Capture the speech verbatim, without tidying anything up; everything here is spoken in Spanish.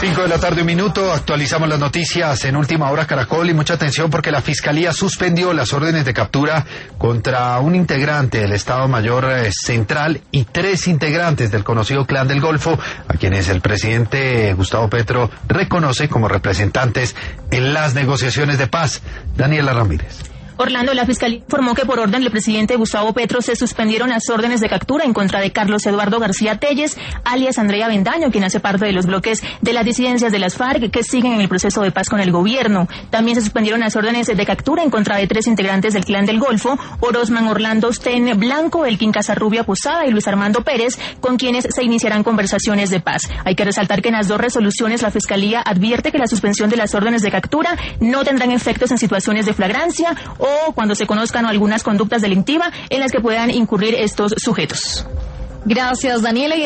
Cinco de la tarde, un minuto, actualizamos las noticias en Última Hora Caracol y mucha atención porque la Fiscalía suspendió las órdenes de captura contra un integrante del Estado Mayor Central y tres integrantes del conocido Clan del Golfo, a quienes el presidente Gustavo Petro reconoce como representantes en las negociaciones de paz. Daniela Ramírez. Orlando, la Fiscalía informó que por orden del presidente Gustavo Petro se suspendieron las órdenes de captura en contra de Carlos Eduardo García Telles, alias Andrea Bendaño, quien hace parte de los bloques de las disidencias de las FARC que siguen en el proceso de paz con el gobierno. También se suspendieron las órdenes de captura en contra de tres integrantes del Clan del Golfo, Orosman Orlando Sten Blanco, Elkin Casarrubia Posada y Luis Armando Pérez, con quienes se iniciarán conversaciones de paz. Hay que resaltar que en las dos resoluciones la Fiscalía advierte que la suspensión de las órdenes de captura no tendrán efectos en situaciones de flagrancia o cuando se conozcan algunas conductas delictivas en las que puedan incurrir estos sujetos. Gracias, Daniela.